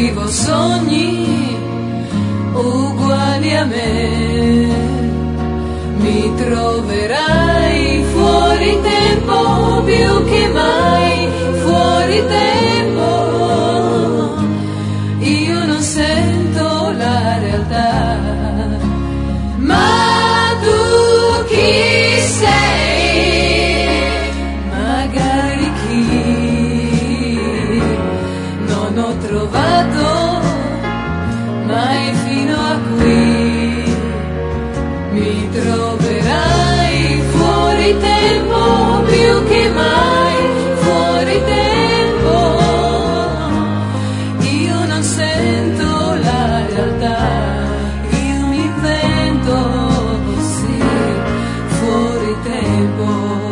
vivo sogni uguali a me. Mi troverai fuori tempo, più che mai fuori tempo. Io non sento la realtà, ma tu chi sei? Magari chi non ho trovato mai fino a qui. Mi troverai fuori tempo, più che mai fuori tempo. Io non sento la realtà, io mi invento, sì, fuori tempo.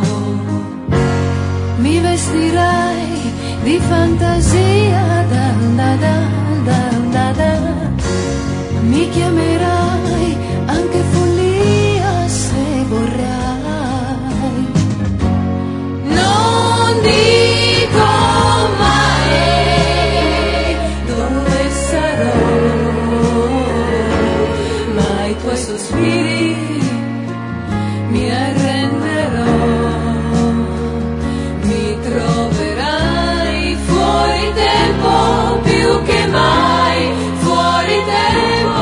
Mi vestirai di fantasia, da da da da da da. Mi chiamerai anche follia se vorrai. Non dico mai dove sarò, ma ai tuoi sospiri mi arrenderò. Mi troverai fuori tempo, più che mai fuori tempo.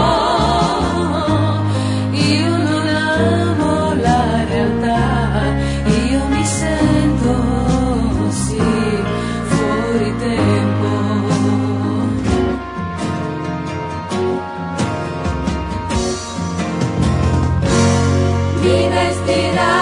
Io non amo la realtà, io mi sento, sì, fuori tempo. Mi vestirai